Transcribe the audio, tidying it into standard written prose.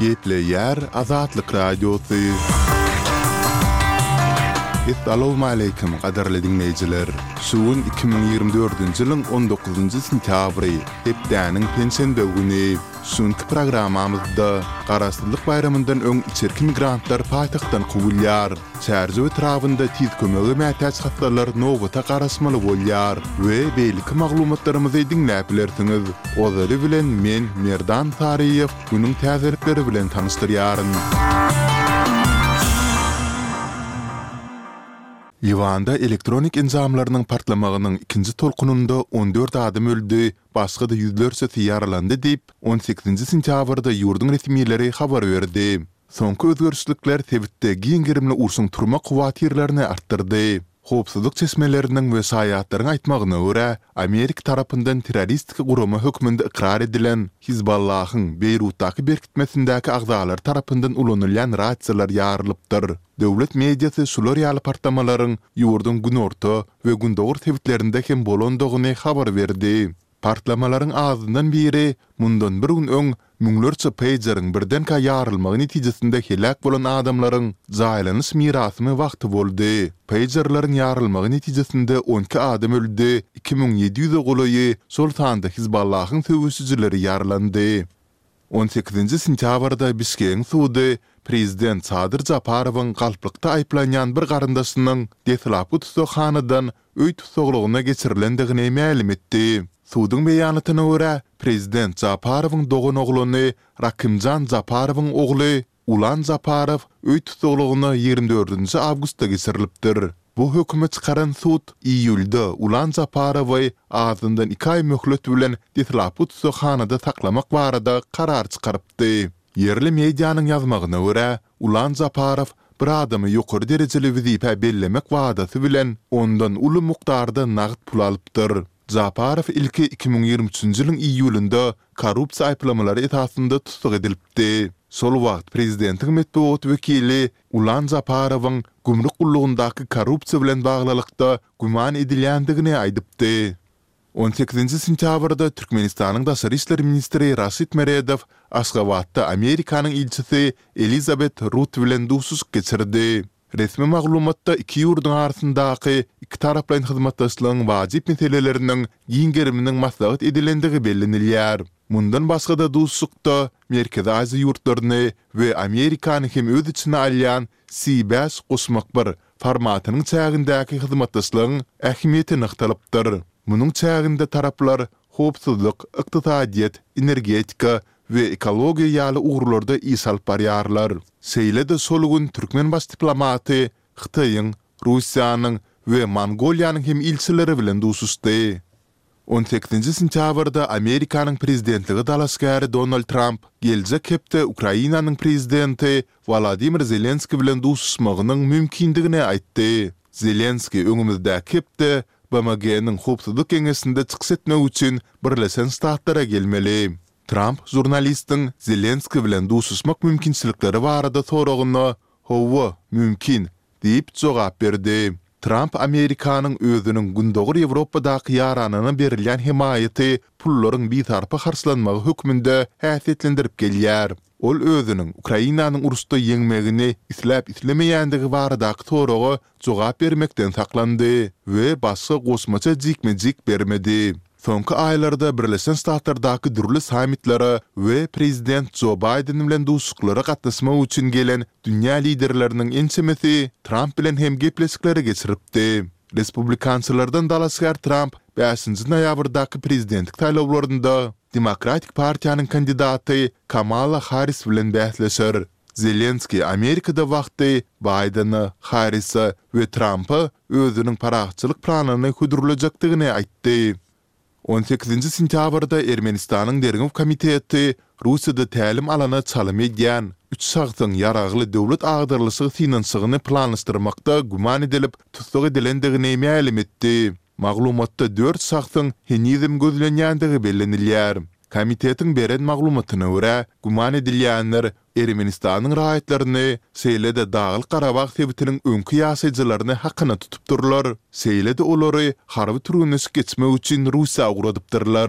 Gepleyer Azatlyk Radiosu. Assalamu alaykum qadarly dinleyijiler. Şuun 2024-nji ýylyň 19-njy sentýabry, hepdäniň pensiýa güni. Şuňky programamyzda Garaşsyzlyk bayramyndan öň içerki migrantlar paýtagtdan kubulýar. Çärje etrafynda tiz kömegi mätäç hatlarlar nowata garaşmaly bolýar we beýleki maglumatlarymyzy dinläp bilersiňiz. Ozary bilen men Merdan Tariýew günüň täzelikleri bilen tanystyryaryn. Livanda elektronik enzamlarynyň partlamagynyň ikinji tolkununda 14 adam öldü, başga da yüzlerçe ýaralandy diýip 18-nji sentýabrda ýurdun resmiýetleri habar berdi. Soňky özgörüşlikler Tebitde giňgirimli ursun turma kuwatyrlaryny artdyrdy. Howpsuzlyk çeşmeleriniň we saýatlaryň aýtmagyna görä, Amerika tarapyndan terroristik gurumy hökmünde ikrar edilen Hizballahyň Beýrutdaky berkitmesindäki agzalar tarapyndan ulanylýan ratsiýalar ýarylypdyr. Döwlet mediasy şular ýaly partlamalaryň ýurdun günorta we gündogor tebitlerinde hem bolandygyny habar berdi. Partlamalaryň azyndan biri mundan bir gün öň müňlerçe pageryň birdenkä ýarylmagy netijesinde helak bolan adamlaryň jaýlanyş mirasymy wagty boldy. Pagerlaryň ýarylmagy netijesinde 12 adam öldü, 2700 goly şol sanda Hizballahyň söwüşçileri ýaralandy. 18-nji sentýabrda Bişkeň sudy Prezident Sadyr Japarowyň galplykda aýplanýan bir garyndaşynyň detlapy tutuşxanadan öý tutuşlygyna geçirilendigini ma'lum etdi. Sudyň beýanatyna görä, Prezident Japarowyň dogan ogluny Rakimjan Japarowyň ogly Ulan Japarow öý tutuşlygyna 24-nji awgustda geçirilipdir. Bu höküme çıkaran sud iýulda Ulan Japarowy azyndan 2 ay möhlet bilen detlapy tutuşxanada saklamak barada karar çykarypdy. Yerli mediýanyň ýazmagyna görä, Ulan Japarow bir adamy ýokary derejeli wezipä bellemek wadasy bilen ondan uly mukdarda nagd pul alypdyr. Japarow ilki 2023-nji ýylyň iýulynda korrupsiýa aýplamalary esasynda tutsak edilipdi. Şol wagt prezidentiň medeniýet wekili Ulan Japarowyň gümrük gullugyndaky korrupsiýa bilen baglylykda güman edilýändigini aýdypdy. 18-nji sentýabrda Türkmenistanyň daşary işler ministri Raşid Meredow Aşgabatda Amerikanyň ilçisi Elizabeth Ruth bilen duşuş geçirdi. Resmi maglumatda iki ýurdun arasyndaky iki taraplaryň hyzmatdaşlygyň wajyp meseleleriniň giňgeriminiň maslahat edilendigi bellenilýär. Mundan başga da duşukda Merkezi Aziýa ýurtlaryny we Amerikany hem öz içine alýan C5 gosmak bir formatynyň çägindäki hyzmatdaşlygyň ähmiýetini nyktalypdyr. Munyň çäginde taraplar howpsuzlyk, ykdysadyýet, energetika we ekologiýa ýaly ugrlarda iş alyp barýarlar. Seýlede şol gün Türkmen baş diplomaty Hytaýyň, Russiýanyň we Mongoliýanyň hem ilçileri bilen duşuşdy. 18-nji sentýabrda Amerikanyň prezidentligi dalaşgary Donald Trump geljek hepde Ukrainanyň prezidenti Volodymyr Zelenski bilen duşuşmagynyň mümkindigini aýtdy. Zelenski öňümizde hepde BMG-niň howpsuzlyk keňeşinde çykyş etmek üçin Birleşen Ştatlara gelmeli. Trump jurnalistiň Zelenski bilen duşuşmak mümkinçilikleri barada soragyna "Howa, mümkin" diýip jogap berdi. Trump Amerikanyň özüniň gündogur Ýewropadaky ýaranyna berilýän himaýaty pullaryň bitarpy harçlanmagy hökmünde häsiýetlendirip gelýär. Ol özüniň Ukrainanyň urusda ýeňmegini isläp islemeýändigi baradaky soraga jogap bermekden saklandy we başga gosmaça jikmejik bermedi. Soňky aýlarda Birleşen Ştatlardaky dürli sammitlere we Prezident Joe Biden bilen duşuklara gatnaşmak üçin gelen dünýä liderleriniň ençemesi Trump bilen hem gepleşikleri geçiripdi. Respublikançylardan dalaşgar Trump 5-nji noýabrdaky prezidentlik taýlawlarynda Demokratik Partiýanyň kandidaty Kamala Harris bilen bäsleşer. Zelenski Amerikada wagty Biden'ı, Harris'ı we Trump'ı özüniň paraqçylyk planyny hödürlejakdygyny aýtdy. 18-nji sentýabrda Ermenistanyň Dergiň komiteti Russiýada tälim alana çalym edýän 3 şahsyň ýaragly döwlet agdyrlysy finansygyny planlaşdyrmakda güman edilip tutsak edilendigini ma'lum etdi. Maglumatda 4 şahsyň henizm gözlenýändigi bellenilýär. Komitetiň beren maglumatyna görä, güman edilýänler Ermenistanyň raýatlaryny Seýlede Dağlyk Garabag sebitiniň öňkü ýaşaýjylaryny hakyna tutup durlar. Seýlede olary harby türüne geçmek üçin Russiýa ugradypdyrlar.